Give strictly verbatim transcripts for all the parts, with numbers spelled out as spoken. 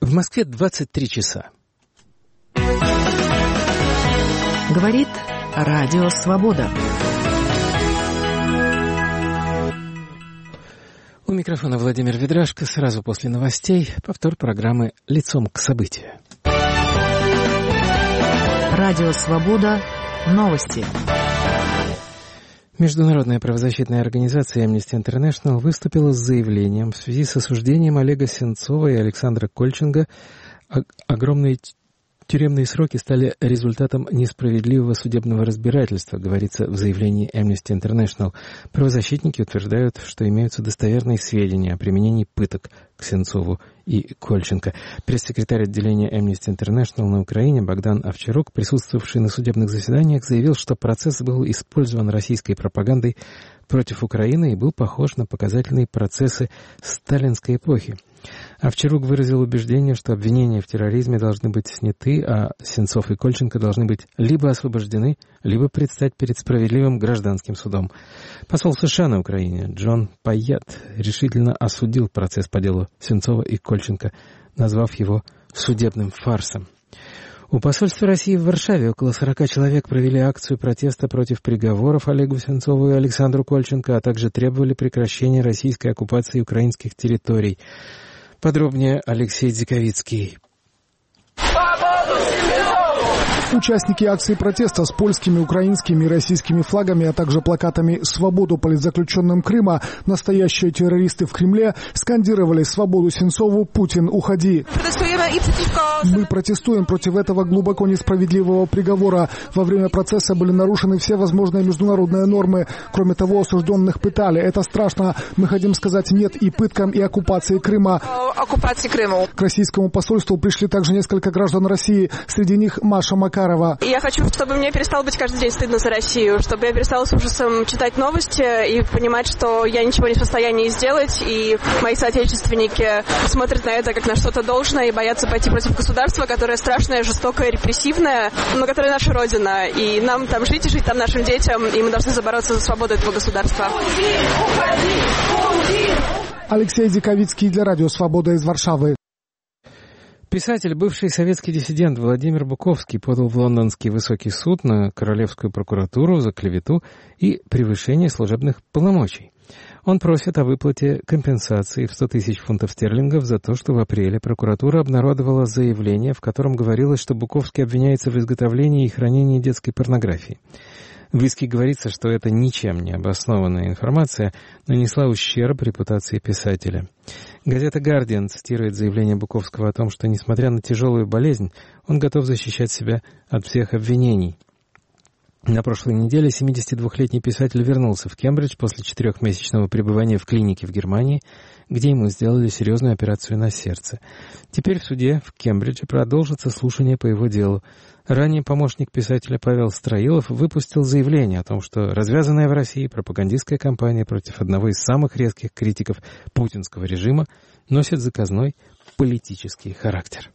В Москве двадцать три часа. Говорит Радио Свобода. У микрофона Владимир Ведрашко. Сразу после новостей повтор программы «Лицом к событию». Радио Свобода. Новости. Международная правозащитная организация Amnesty International выступила с заявлением в связи с осуждением Олега Сенцова и Александра Кольченко. Огромные тюремные сроки стали результатом несправедливого судебного разбирательства, говорится в заявлении Amnesty International. Правозащитники утверждают, что имеются достоверные сведения о применении пыток к Сенцову и Кольченко. Пресс-секретарь отделения Amnesty International на Украине Богдан Овчарук, присутствовавший на судебных заседаниях, заявил, что процесс был использован российской пропагандой против Украины и был похож на показательные процессы сталинской эпохи. Овчарук выразил убеждение, что обвинения в терроризме должны быть сняты, а Сенцов и Кольченко должны быть либо освобождены, либо предстать перед справедливым гражданским судом. Посол США на Украине Джон Пайят решительно осудил процесс по делу Сенцова и Кольченко, назвав его судебным фарсом. У посольства России в Варшаве около сорока человек провели акцию протеста против приговоров Олегу Сенцову и Александру Кольченко, а также требовали прекращения российской оккупации украинских территорий. Подробнее Алексей Дзиковицкий. Участники акции протеста с польскими, украинскими и российскими флагами, а также плакатами «Свободу политзаключенным Крыма», «Настоящие террористы в Кремле» скандировали «Свободу Сенцову, Путин, уходи». Мы протестуем против этого глубоко несправедливого приговора. Во время процесса были нарушены все возможные международные нормы. Кроме того, осужденных пытали. Это страшно. Мы хотим сказать «нет» и пыткам, и оккупации Крыма. Оккупации Крыма. К российскому посольству пришли также несколько граждан России. Среди них Маша Макарова. Я хочу, чтобы мне перестало быть каждый день стыдно за Россию, чтобы я перестала с ужасом читать новости и понимать, что я ничего не в состоянии сделать, и мои соотечественники смотрят на это как на что-то должное и боятся пойти против государства, которое страшное, жестокое, репрессивное, но которое наша Родина, и нам там жить и жить там нашим детям, и мы должны бороться за свободу этого государства. Алексей Диковицкий для Радио Свобода из Варшавы. Писатель, бывший советский диссидент Владимир Буковский подал в лондонский высокий суд на Королевскую прокуратуру за клевету и превышение служебных полномочий. Он просит о выплате компенсации в сто тысяч фунтов стерлингов за то, что в апреле прокуратура обнародовала заявление, в котором говорилось, что Буковский обвиняется в изготовлении и хранении детской порнографии. В иске говорится, что это ничем не обоснованная информация нанесла ущерб репутации писателя. Газета «Гардиан» цитирует заявление Буковского о том, что, несмотря на тяжелую болезнь, он готов защищать себя от всех обвинений. На прошлой неделе семидесятидвухлетний писатель вернулся в Кембридж после четырехмесячного пребывания в клинике в Германии, где ему сделали серьезную операцию на сердце. Теперь в суде в Кембридже продолжится слушание по его делу. Ранее помощник писателя Павел Строилов выпустил заявление о том, что развязанная в России пропагандистская кампания против одного из самых резких критиков путинского режима носит заказной политический характер.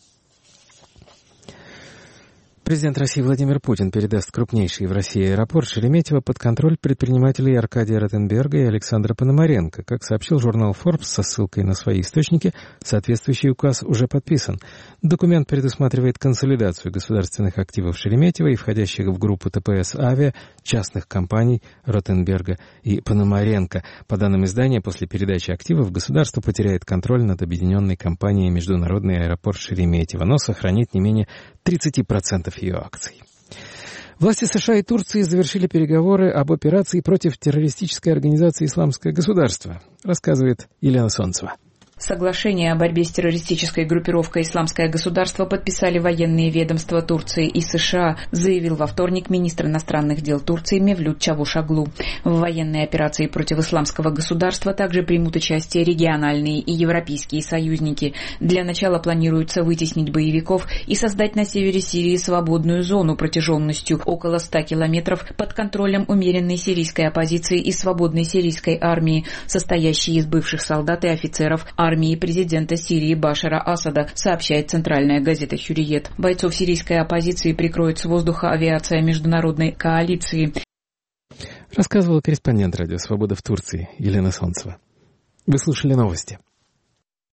Президент России Владимир Путин передаст крупнейший в России аэропорт Шереметьево под контроль предпринимателей Аркадия Ротенберга и Александра Пономаренко. Как сообщил журнал Forbes со ссылкой на свои источники, соответствующий указ уже подписан. Документ предусматривает консолидацию государственных активов Шереметьево и входящих в группу ТПС «Авиа» частных компаний Ротенберга и Пономаренко. По данным издания, после передачи активов государство потеряет контроль над объединенной компанией «Международный аэропорт Шереметьево», но сохранит не менее тридцать процентов ее акций. Власти США и Турции завершили переговоры об операции против террористической организации «Исламское государство», рассказывает Елена Солнцева. Соглашение о борьбе с террористической группировкой «Исламское государство» подписали военные ведомства Турции и США, заявил во вторник министр иностранных дел Турции Мевлют Чавушоглу. В военной операции против «Исламского государства» также примут участие региональные и европейские союзники. Для начала планируется вытеснить боевиков и создать на севере Сирии свободную зону протяженностью около ста километров под контролем умеренной сирийской оппозиции и свободной сирийской армии, состоящей из бывших солдат и офицеров армии президента Сирии Башара Асада, сообщает центральная газета «Хюриет». Бойцов сирийской оппозиции прикроет с воздуха авиация международной коалиции. Рассказывала корреспондент Радио Свобода в Турции Елена Солнцева. Вы слушали новости.